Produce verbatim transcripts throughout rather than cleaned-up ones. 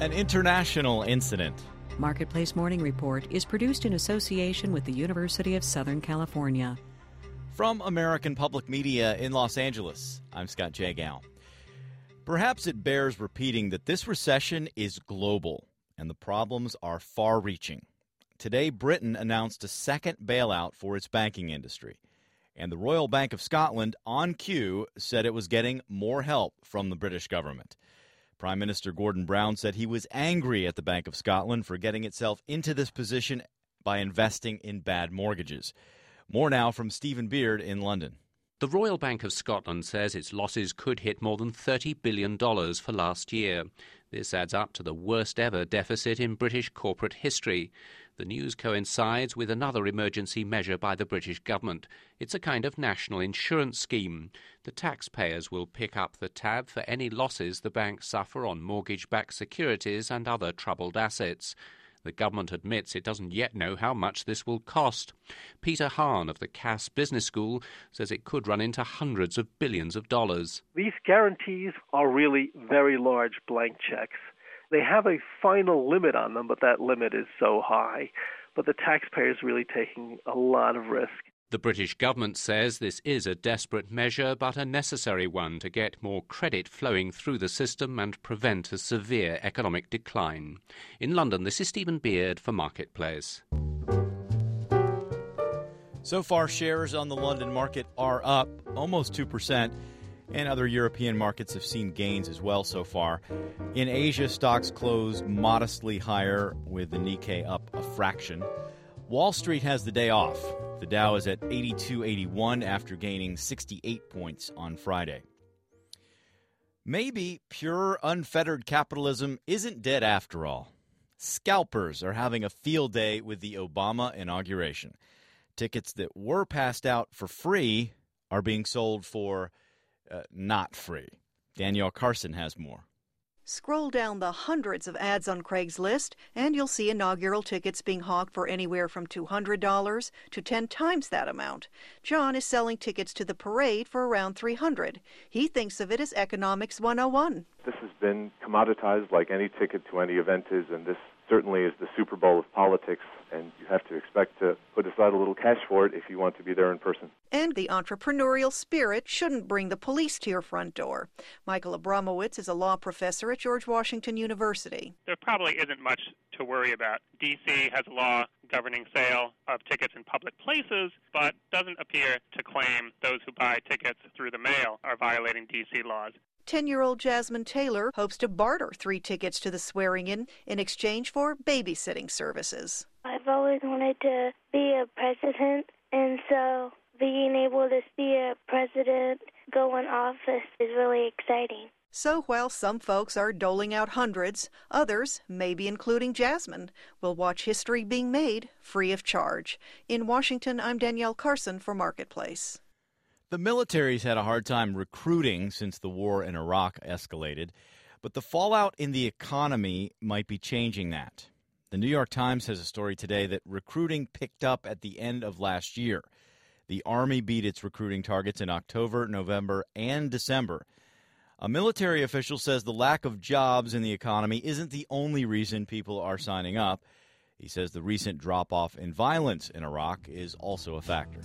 An international incident. Marketplace Morning Report is produced in association with the University of Southern California. From American Public Media in Los Angeles, I'm Scott Jagow. Perhaps it bears repeating that this recession is global and the problems are far-reaching. Today, Britain announced a second bailout for its banking industry, and the Royal Bank of Scotland, on cue, said it was getting more help from the British government. Prime Minister Gordon Brown said he was angry at the Bank of Scotland for getting itself into this position by investing in bad mortgages. More now from Stephen Beard in London. The Royal Bank of Scotland says its losses could hit more than thirty billion dollars for last year. This adds up to the worst ever deficit in British corporate history. The news coincides with another emergency measure by the British government. It's a kind of national insurance scheme. The taxpayers will pick up the tab for any losses the banks suffer on mortgage-backed securities and other troubled assets. The government admits it doesn't yet know how much this will cost. Peter Hahn of the Cass Business School says it could run into hundreds of billions of dollars. These guarantees are really very large blank checks. They have a final limit on them, but that limit is so high. But the taxpayer is really taking a lot of risk. The British government says this is a desperate measure, but a necessary one to get more credit flowing through the system and prevent a severe economic decline. In London, this is Stephen Beard for Marketplace. So far, shares on the London market are up almost two percent. And other European markets have seen gains as well so far. In Asia, stocks closed modestly higher, with the Nikkei up a fraction. Wall Street has the day off. The Dow is at eighty-two eighty-one after gaining sixty-eight points on Friday. Maybe pure, unfettered capitalism isn't dead after all. Scalpers are having a field day with the Obama inauguration. Tickets that were passed out for free are being sold for Uh, not free. Danielle Carson has more. Scroll down the hundreds of ads on Craigslist, and you'll see inaugural tickets being hawked for anywhere from two hundred dollars to ten times that amount. John is selling tickets to the parade for around three hundred dollars. He thinks of it as Economics one oh one. This has been commoditized like any ticket to any event is, and this certainly is the Super Bowl of politics, and you have to expect to put aside a little cash for it if you want to be there in person. And the entrepreneurial spirit shouldn't bring the police to your front door. Michael Abramowitz is a law professor at George Washington University. There probably isn't much to worry about. D C has a law governing sale of tickets in public places, but doesn't appear to claim those who buy tickets through the mail are violating D C laws. Ten-year-old Jasmine Taylor hopes to barter three tickets to the swearing-in in exchange for babysitting services. I've always wanted to be a president, and so being able to see a president go in office is really exciting. So while some folks are doling out hundreds, others, maybe including Jasmine, will watch history being made free of charge. In Washington, I'm Danielle Carson for Marketplace. The military's had a hard time recruiting since the war in Iraq escalated, but the fallout in the economy might be changing that. The New York Times has a story today that recruiting picked up at the end of last year. The Army beat its recruiting targets in October, November, and December. A military official says the lack of jobs in the economy isn't the only reason people are signing up. He says the recent drop-off in violence in Iraq is also a factor.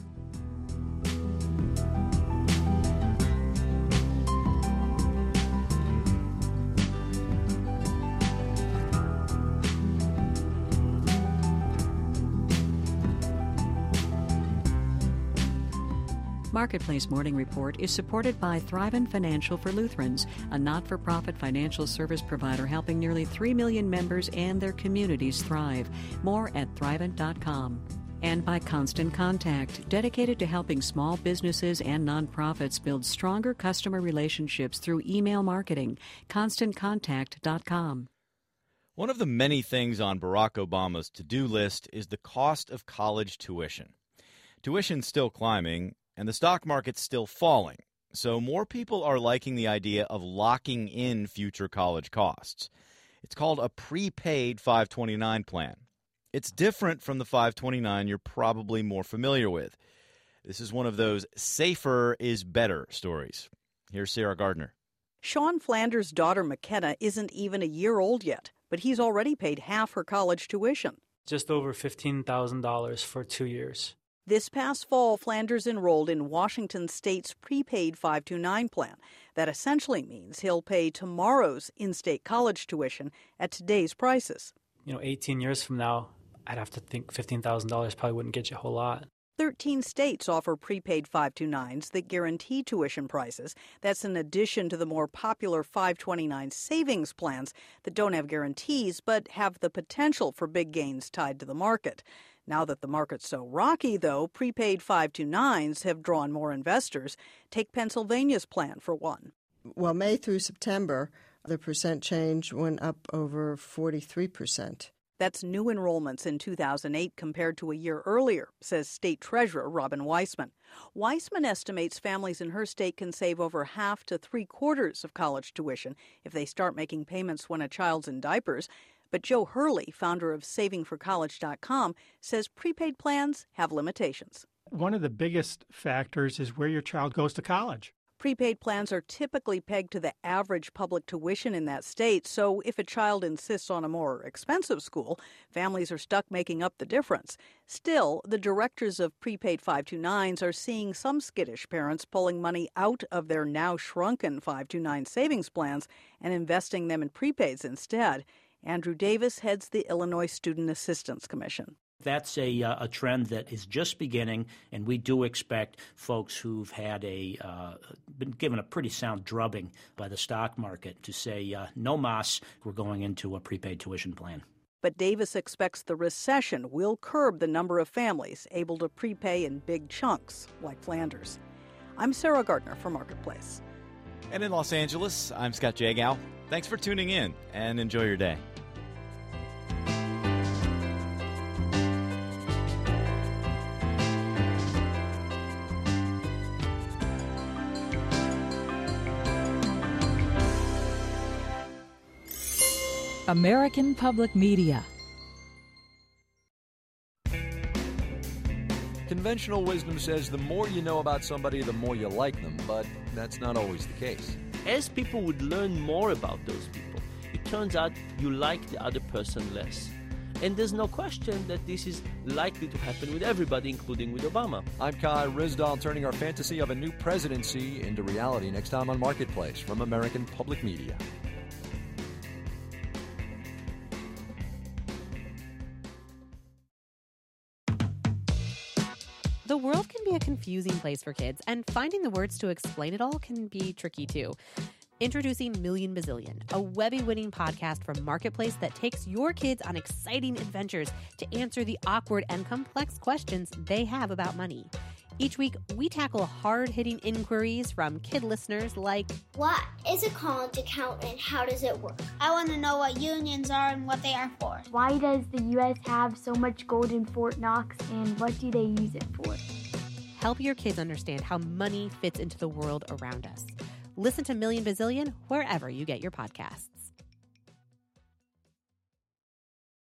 Marketplace Morning Report is supported by Thrivent Financial for Lutherans, a not-for-profit financial service provider helping nearly three million members and their communities thrive. More at thrivent dot com. And by Constant Contact, dedicated to helping small businesses and nonprofits build stronger customer relationships through email marketing. constant contact dot com. One of the many things on Barack Obama's to-do list is the cost of college tuition. Tuition's still climbing, and the stock market's still falling. So more people are liking the idea of locking in future college costs. It's called a prepaid five twenty-nine plan. It's different from the five twenty-nine you're probably more familiar with. This is one of those safer is better stories. Here's Sarah Gardner. Sean Flanders' daughter McKenna isn't even a year old yet, but he's already paid half her college tuition. Just over fifteen thousand dollars for two years. This past fall, Flanders enrolled in Washington State's prepaid five two nine plan. That essentially means he'll pay tomorrow's in-state college tuition at today's prices. You know, eighteen years from now, I'd have to think fifteen thousand dollars probably wouldn't get you a whole lot. Thirteen states offer prepaid five two nines that guarantee tuition prices. That's in addition to the more popular five twenty-nine savings plans that don't have guarantees but have the potential for big gains tied to the market. Now that the market's so rocky, though, prepaid five two nines have drawn more investors. Take Pennsylvania's plan for one. Well, May through September, the percent change went up over forty-three percent. That's new enrollments in two thousand eight compared to a year earlier, says State Treasurer Robin Weissman. Weissman estimates families in her state can save over half to three quarters of college tuition if they start making payments when a child's in diapers. But Joe Hurley, founder of saving for college dot com, says prepaid plans have limitations. One of the biggest factors is where your child goes to college. Prepaid plans are typically pegged to the average public tuition in that state, so if a child insists on a more expensive school, families are stuck making up the difference. Still, the directors of prepaid five two nines are seeing some skittish parents pulling money out of their now shrunken five two nine savings plans and investing them in prepaids instead. Andrew Davis heads the Illinois Student Assistance Commission. That's a, uh, a trend that is just beginning, and we do expect folks who've had a uh, been given a pretty sound drubbing by the stock market to say, uh, no mas, we're going into a prepaid tuition plan. But Davis expects the recession will curb the number of families able to prepay in big chunks, like Flanders. I'm Sarah Gardner for Marketplace. And in Los Angeles, I'm Scott Jagow. Thanks for tuning in, and enjoy your day. American Public Media. Conventional wisdom says the more you know about somebody, the more you like them, but that's not always the case. As people would learn more about those people, it turns out you like the other person less. And there's no question that this is likely to happen with everybody, including with Obama. I'm Kai Ryssdal, turning our fantasy of a new presidency into reality next time on Marketplace from American Public Media. The world can be a confusing place for kids, and finding the words to explain it all can be tricky too. Introducing Million Bazillion, a Webby-winning podcast from Marketplace that takes your kids on exciting adventures to answer the awkward and complex questions they have about money. Each week, we tackle hard-hitting inquiries from kid listeners like, what is a college account and how does it work? I want to know what unions are and what they are for. Why does the U S have so much gold in Fort Knox and what do they use it for? Help your kids understand how money fits into the world around us. Listen to Million Bazillion wherever you get your podcasts.